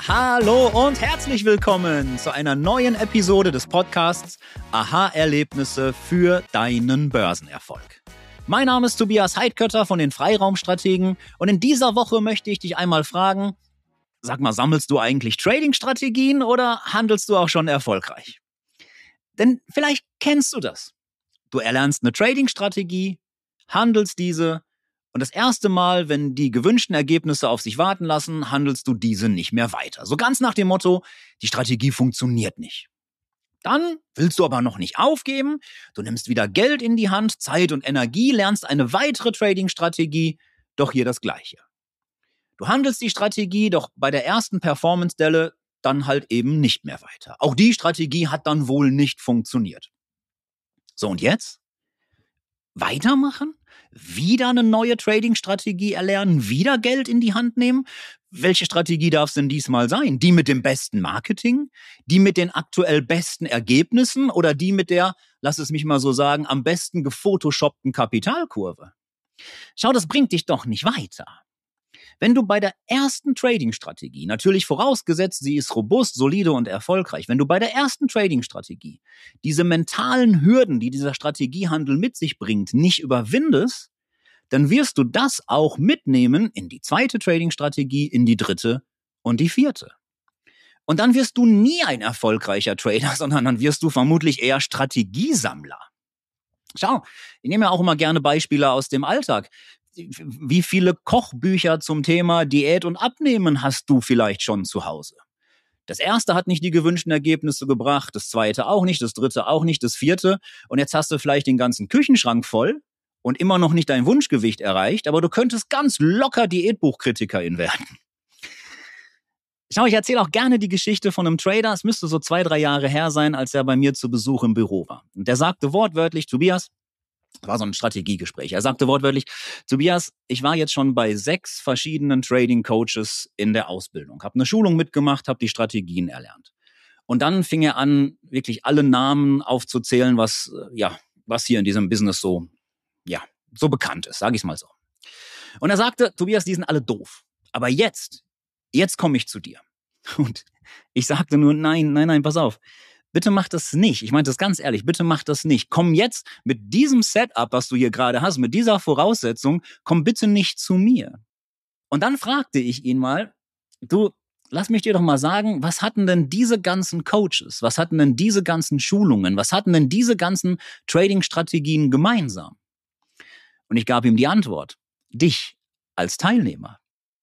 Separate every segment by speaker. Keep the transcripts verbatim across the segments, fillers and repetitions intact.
Speaker 1: Hallo und herzlich willkommen zu einer neuen Episode des Podcasts Aha-Erlebnisse für deinen Börsenerfolg. Mein Name ist Tobias Heidkötter von den Freiraumstrategen und in dieser Woche möchte ich dich einmal fragen, sag mal, sammelst du eigentlich Trading-Strategien oder handelst du auch schon erfolgreich? Denn vielleicht kennst du das. Du erlernst eine Trading-Strategie, handelst diese und das erste Mal, wenn die gewünschten Ergebnisse auf sich warten lassen, handelst du diese nicht mehr weiter. So ganz nach dem Motto, die Strategie funktioniert nicht. Dann willst du aber noch nicht aufgeben, du nimmst wieder Geld in die Hand, Zeit und Energie, lernst eine weitere Trading-Strategie, doch hier das Gleiche. Du handelst die Strategie, doch bei der ersten Performance-Delle dann halt eben nicht mehr weiter. Auch die Strategie hat dann wohl nicht funktioniert. So, und jetzt? Weitermachen? Wieder eine neue Trading-Strategie erlernen? Wieder Geld in die Hand nehmen? Welche Strategie darf es denn diesmal sein? Die mit dem besten Marketing? Die mit den aktuell besten Ergebnissen? Oder die mit der, lass es mich mal so sagen, am besten gefotoshoppten Kapitalkurve? Schau, das bringt dich doch nicht weiter. Wenn du bei der ersten Trading-Strategie, natürlich vorausgesetzt, sie ist robust, solide und erfolgreich, wenn du bei der ersten Trading-Strategie diese mentalen Hürden, die dieser Strategiehandel mit sich bringt, nicht überwindest, dann wirst du das auch mitnehmen in die zweite Trading-Strategie, in die dritte und die vierte. Und dann wirst du nie ein erfolgreicher Trader, sondern dann wirst du vermutlich eher Strategiesammler. Schau, ich nehme ja auch immer gerne Beispiele aus dem Alltag. Wie viele Kochbücher zum Thema Diät und Abnehmen hast du vielleicht schon zu Hause? Das erste hat nicht die gewünschten Ergebnisse gebracht, das zweite auch nicht, das dritte auch nicht, das vierte. Und jetzt hast du vielleicht den ganzen Küchenschrank voll und immer noch nicht dein Wunschgewicht erreicht, aber du könntest ganz locker Diätbuchkritikerin werden. Schau, ich erzähle auch gerne die Geschichte von einem Trader. Es müsste so zwei, drei Jahre her sein, als er bei mir zu Besuch im Büro war. Und der sagte wortwörtlich, Tobias, das war so ein Strategiegespräch. Er sagte wortwörtlich, Tobias, ich war jetzt schon bei sechs verschiedenen Trading-Coaches in der Ausbildung, habe eine Schulung mitgemacht, habe die Strategien erlernt. Und dann fing er an, wirklich alle Namen aufzuzählen, was ja, was hier in diesem Business so, ja, so bekannt ist, sage ich es mal so. Und er sagte, Tobias, die sind alle doof. Aber jetzt, jetzt komme ich zu dir. Und ich sagte nur, nein, nein, nein, pass auf. Bitte mach das nicht. Ich meine das ganz ehrlich, bitte mach das nicht. Komm jetzt mit diesem Setup, was du hier gerade hast, mit dieser Voraussetzung, komm bitte nicht zu mir. Und dann fragte ich ihn mal, du, lass mich dir doch mal sagen, was hatten denn diese ganzen Coaches, was hatten denn diese ganzen Schulungen, was hatten denn diese ganzen Trading-Strategien gemeinsam? Und ich gab ihm die Antwort, dich als Teilnehmer.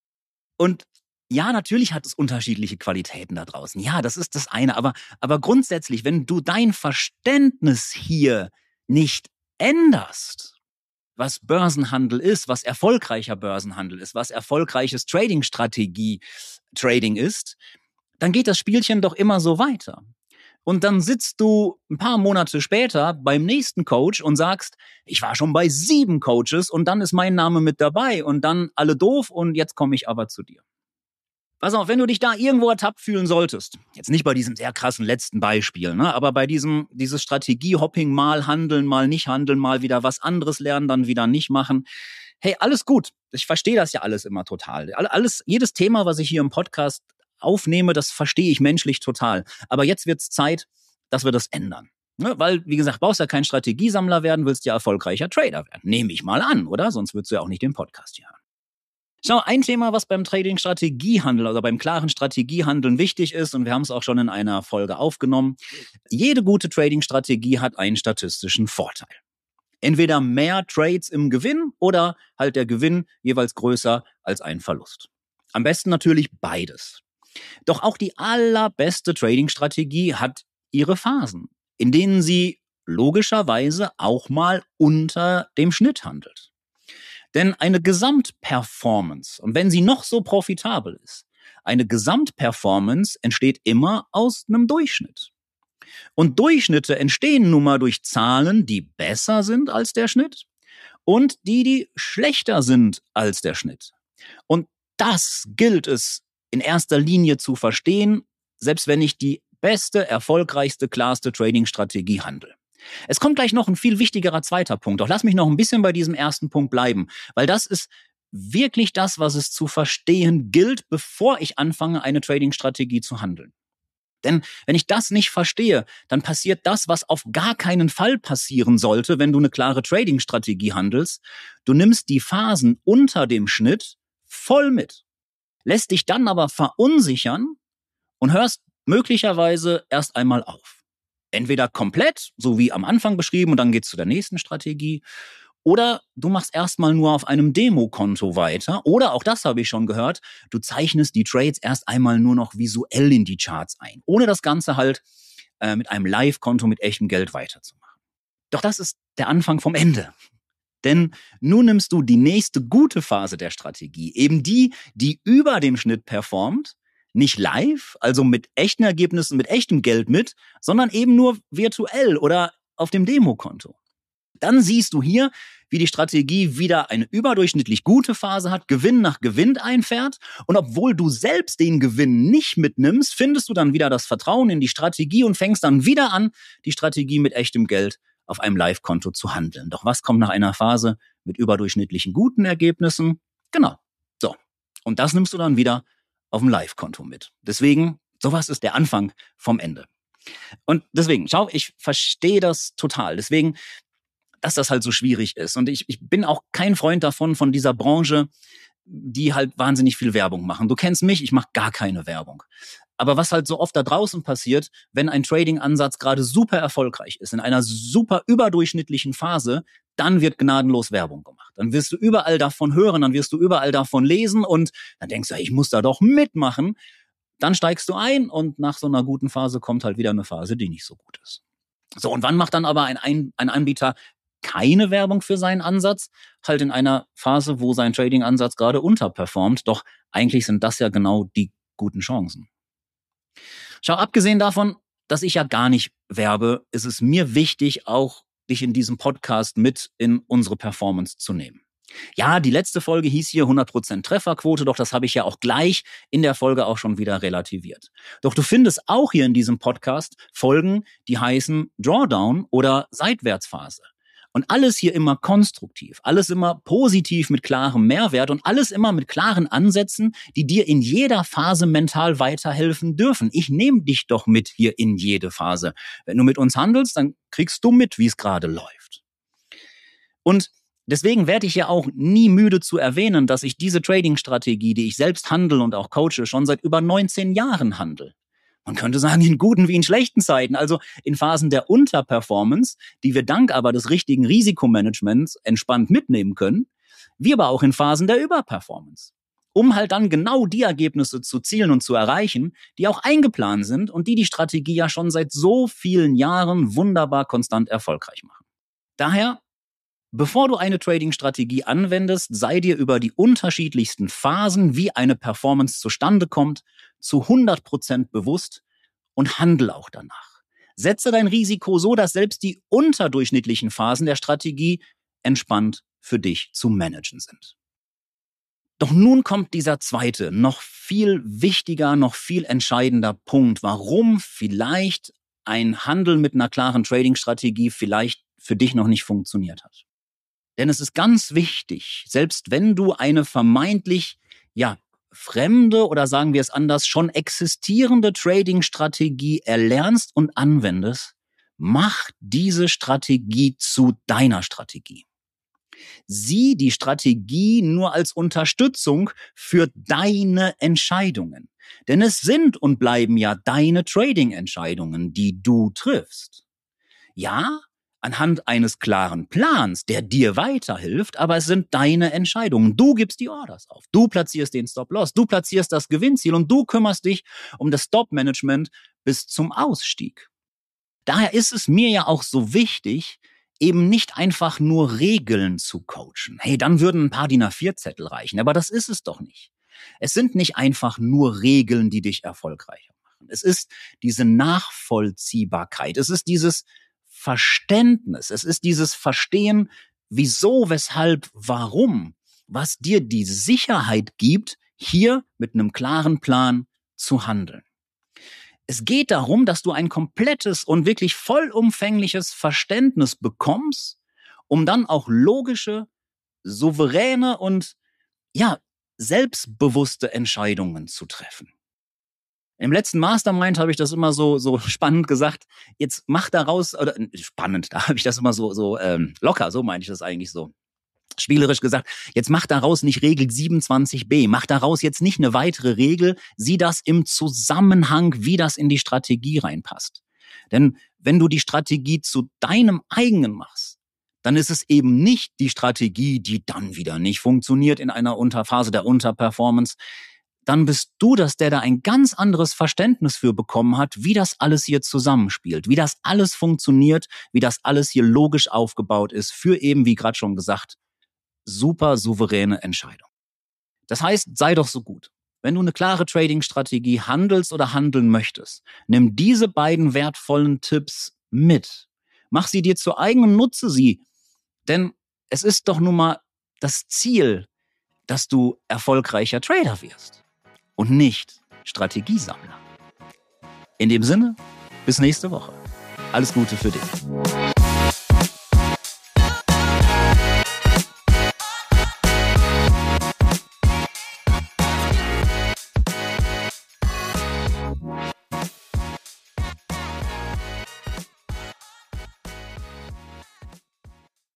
Speaker 1: Und ja, natürlich hat es unterschiedliche Qualitäten da draußen. Ja, das ist das eine. Aber, aber grundsätzlich, wenn du dein Verständnis hier nicht änderst, was Börsenhandel ist, was erfolgreicher Börsenhandel ist, was erfolgreiches Trading-Strategie-Trading ist, dann geht das Spielchen doch immer so weiter. Und dann sitzt du ein paar Monate später beim nächsten Coach und sagst, ich war schon bei sieben Coaches und dann ist mein Name mit dabei und dann alle doof und jetzt komme ich aber zu dir. Pass auf, wenn du dich da irgendwo ertappt fühlen solltest, jetzt nicht bei diesem sehr krassen letzten Beispiel, ne, aber bei diesem dieses Strategie-Hopping, mal handeln, mal nicht handeln, mal wieder was anderes lernen, dann wieder nicht machen. Hey, alles gut. Ich verstehe das ja alles immer total. Alles, jedes Thema, was ich hier im Podcast aufnehme, das verstehe ich menschlich total. Aber jetzt wird's Zeit, dass wir das ändern. Ne, weil, wie gesagt, brauchst ja kein Strategiesammler werden, willst ja erfolgreicher Trader werden. Nehme ich mal an, oder? Sonst würdest du ja auch nicht den Podcast hier hören. Schau, ein Thema, was beim Trading-Strategiehandel oder beim klaren Strategiehandeln wichtig ist, und wir haben es auch schon in einer Folge aufgenommen, jede gute Trading-Strategie hat einen statistischen Vorteil. Entweder mehr Trades im Gewinn oder halt der Gewinn jeweils größer als ein Verlust. Am besten natürlich beides. Doch auch die allerbeste Trading-Strategie hat ihre Phasen, in denen sie logischerweise auch mal unter dem Schnitt handelt. Denn eine Gesamtperformance, und wenn sie noch so profitabel ist, eine Gesamtperformance entsteht immer aus einem Durchschnitt. Und Durchschnitte entstehen nun mal durch Zahlen, die besser sind als der Schnitt und die, die schlechter sind als der Schnitt. Und das gilt es in erster Linie zu verstehen, selbst wenn ich die beste, erfolgreichste, klarste Trading-Strategie handle. Es kommt gleich noch ein viel wichtiger zweiter Punkt. Doch lass mich noch ein bisschen bei diesem ersten Punkt bleiben, weil das ist wirklich das, was es zu verstehen gilt, bevor ich anfange, eine Trading-Strategie zu handeln. Denn wenn ich das nicht verstehe, dann passiert das, was auf gar keinen Fall passieren sollte, wenn du eine klare Trading-Strategie handelst. Du nimmst die Phasen unter dem Schnitt voll mit, lässt dich dann aber verunsichern und hörst möglicherweise erst einmal auf. Entweder komplett, so wie am Anfang beschrieben, und dann geht's zu der nächsten Strategie, oder du machst erstmal nur auf einem Demokonto weiter. Oder, auch das habe ich schon gehört, du zeichnest die Trades erst einmal nur noch visuell in die Charts ein, ohne das Ganze halt äh, mit einem Live-Konto mit echtem Geld weiterzumachen. Doch das ist der Anfang vom Ende. Denn nun nimmst du die nächste gute Phase der Strategie, eben die, die über dem Schnitt performt, nicht live, also mit echten Ergebnissen, mit echtem Geld mit, sondern eben nur virtuell oder auf dem Demokonto. Dann siehst du hier, wie die Strategie wieder eine überdurchschnittlich gute Phase hat, Gewinn nach Gewinn einfährt. Und obwohl du selbst den Gewinn nicht mitnimmst, findest du dann wieder das Vertrauen in die Strategie und fängst dann wieder an, die Strategie mit echtem Geld auf einem Live-Konto zu handeln. Doch was kommt nach einer Phase mit überdurchschnittlichen guten Ergebnissen? Genau. So. Und das nimmst du dann wieder auf dem Live-Konto mit. Deswegen, sowas ist der Anfang vom Ende. Und deswegen, schau, ich verstehe das total. Deswegen, dass das halt so schwierig ist. Und ich, ich bin auch kein Freund davon, von dieser Branche, die halt wahnsinnig viel Werbung machen. Du kennst mich, ich mache gar keine Werbung. Aber was halt so oft da draußen passiert, wenn ein Trading-Ansatz gerade super erfolgreich ist, in einer super überdurchschnittlichen Phase, dann wird gnadenlos Werbung gemacht. Dann wirst du überall davon hören, dann wirst du überall davon lesen und dann denkst du, ich muss da doch mitmachen. Dann steigst du ein und nach so einer guten Phase kommt halt wieder eine Phase, die nicht so gut ist. So, und wann macht dann aber ein, ein, ein Anbieter keine Werbung für seinen Ansatz? Halt in einer Phase, wo sein Trading-Ansatz gerade unterperformt. Doch eigentlich sind das ja genau die guten Chancen. Schau, abgesehen davon, dass ich ja gar nicht werbe, ist es mir wichtig, auch dich in diesem Podcast mit in unsere Performance zu nehmen. Ja, die letzte Folge hieß hier hundert Prozent Trefferquote, doch das habe ich ja auch gleich in der Folge auch schon wieder relativiert. Doch du findest auch hier in diesem Podcast Folgen, die heißen Drawdown oder Seitwärtsphase. Und alles hier immer konstruktiv, alles immer positiv mit klarem Mehrwert und alles immer mit klaren Ansätzen, die dir in jeder Phase mental weiterhelfen dürfen. Ich nehme dich doch mit hier in jede Phase. Wenn du mit uns handelst, dann kriegst du mit, wie es gerade läuft. Und deswegen werde ich ja auch nie müde zu erwähnen, dass ich diese Trading-Strategie, die ich selbst handle und auch coache, schon seit über neunzehn Jahren handle. Man könnte sagen, in guten wie in schlechten Zeiten, also in Phasen der Unterperformance, die wir dank aber des richtigen Risikomanagements entspannt mitnehmen können, wie aber auch in Phasen der Überperformance, um halt dann genau die Ergebnisse zu zielen und zu erreichen, die auch eingeplant sind und die die Strategie ja schon seit so vielen Jahren wunderbar konstant erfolgreich machen. Daher, bevor du eine Trading-Strategie anwendest, sei dir über die unterschiedlichsten Phasen, wie eine Performance zustande kommt, zu hundert Prozent bewusst und handle auch danach. Setze dein Risiko so, dass selbst die unterdurchschnittlichen Phasen der Strategie entspannt für dich zu managen sind. Doch nun kommt dieser zweite, noch viel wichtiger, noch viel entscheidender Punkt, warum vielleicht ein Handel mit einer klaren Trading-Strategie vielleicht für dich noch nicht funktioniert hat. Denn es ist ganz wichtig, selbst wenn du eine vermeintlich, ja, fremde oder sagen wir es anders, schon existierende Trading-Strategie erlernst und anwendest, mach diese Strategie zu deiner Strategie. Sieh die Strategie nur als Unterstützung für deine Entscheidungen. Denn es sind und bleiben ja deine Trading-Entscheidungen, die du triffst. Ja, anhand eines klaren Plans, der dir weiterhilft, aber es sind deine Entscheidungen. Du gibst die Orders auf, du platzierst den Stop-Loss, du platzierst das Gewinnziel und du kümmerst dich um das Stop-Management bis zum Ausstieg. Daher ist es mir ja auch so wichtig, eben nicht einfach nur Regeln zu coachen. Hey, dann würden ein paar D I N A vier Zettel reichen, aber das ist es doch nicht. Es sind nicht einfach nur Regeln, die dich erfolgreicher machen. Es ist diese Nachvollziehbarkeit, es ist dieses Verständnis, es ist dieses Verstehen, wieso, weshalb, warum, was dir die Sicherheit gibt, hier mit einem klaren Plan zu handeln. Es geht darum, dass du ein komplettes und wirklich vollumfängliches Verständnis bekommst, um dann auch logische, souveräne und ja, selbstbewusste Entscheidungen zu treffen. Im letzten Mastermind habe ich das immer so so spannend gesagt. Jetzt mach daraus, oder spannend, da habe ich das immer so so ähm, locker, so meine ich das eigentlich so. Spielerisch gesagt, jetzt mach daraus nicht Regel siebenundzwanzig b, mach daraus jetzt nicht eine weitere Regel, sieh das im Zusammenhang, wie das in die Strategie reinpasst. Denn wenn du die Strategie zu deinem eigenen machst, dann ist es eben nicht die Strategie, die dann wieder nicht funktioniert in einer Unterphase der Unterperformance. Dann bist du das, der da ein ganz anderes Verständnis für bekommen hat, wie das alles hier zusammenspielt, wie das alles funktioniert, wie das alles hier logisch aufgebaut ist für eben, wie gerade schon gesagt, super souveräne Entscheidung. Das heißt, sei doch so gut. Wenn du eine klare Trading-Strategie handelst oder handeln möchtest, nimm diese beiden wertvollen Tipps mit. Mach sie dir zu eigen und nutze sie. Denn es ist doch nun mal das Ziel, dass du erfolgreicher Trader wirst und nicht Strategiesammler. In dem Sinne, bis nächste Woche. Alles Gute für dich.